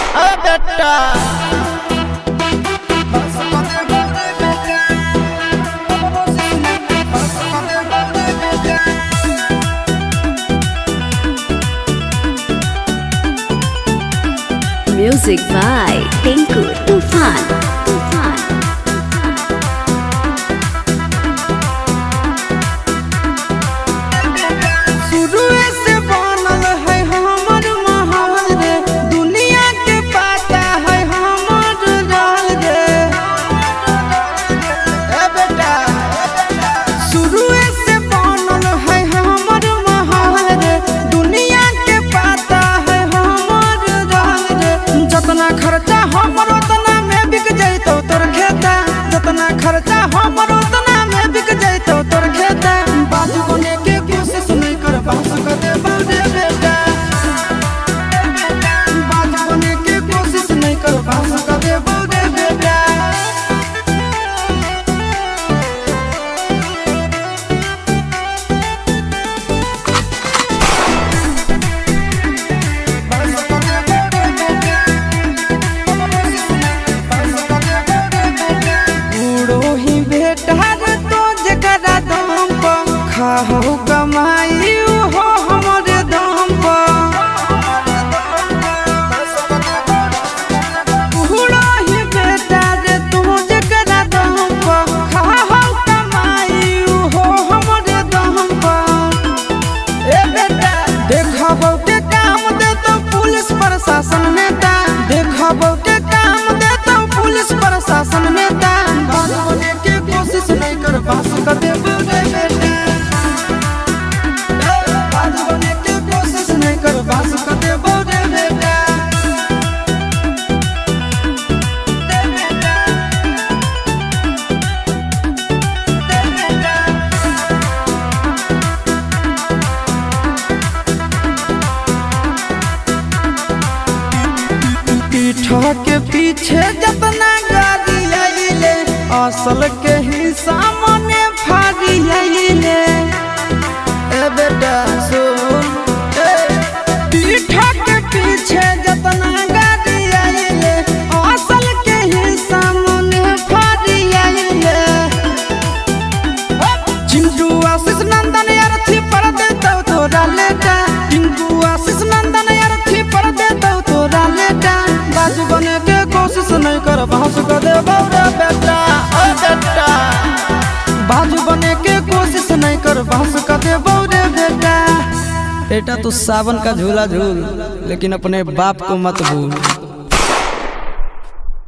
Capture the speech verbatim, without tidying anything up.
अरे बेटा Music by Tinku Tufan. Tufan. शुरुए से बनल है हमर महल रे, दुनिया के पता है हमर राज रे। ए बेटा शुरुए से बनल है हमर महल रे, दुनिया के पता है हमर राज रे। जतना खर्चा हमर उतना में बिक जैतो तोर खेता, जतना खर्चा हमर उतना में बिक जैतो तोर खेता। बाजू बने के कोशिश नहीं कर बास कर दे बारे बेटा, बाजू बने के कोशिश नहीं कर बास कर दे बारे बेटा। बूढ़ो ही बेटा रे तो जकरा दम पर खाहो कमाई हो हमरे दम पर। बूढ़ो ही बेटा रे तू जकरा दम पर खाहो कमाई हो हमरे दम पर। ए बेटा देखबो के काम दे तो पुलिस प्रशासन नेता, देखबो के काम दे तो पुलिस प्रशासन नेता। बाज बने के कोशिश नहीं कर बास कर दे बेटा, बाज बने के कोशिश नहीं कर बास कर दे बेटा। पीठा के पीछे जतना गाड़ी आइले, असल के हिस्सा मने फाड़ी आइले। ए बेटा सुन, ए पीठा के पीछे जतना गाड़ी आइले, असल के हिस्सा मने फाड़ी आइले। चिंटू आशीष नंदन अर्थी पर देतो तोरा लेटा, चिंटू आशीष नंदन अर्थी पर देतो तोरा लेटा। बाजू बने के कोशिश नहीं कर बास कर दे बौरे बेटा, ओ बेटा बाजू बने के कोशिश नहीं कर बास कर दे बौरे बेटा। बेटा तू सावन का झूला झूल, लेकिन अपने बाप को मत भूल।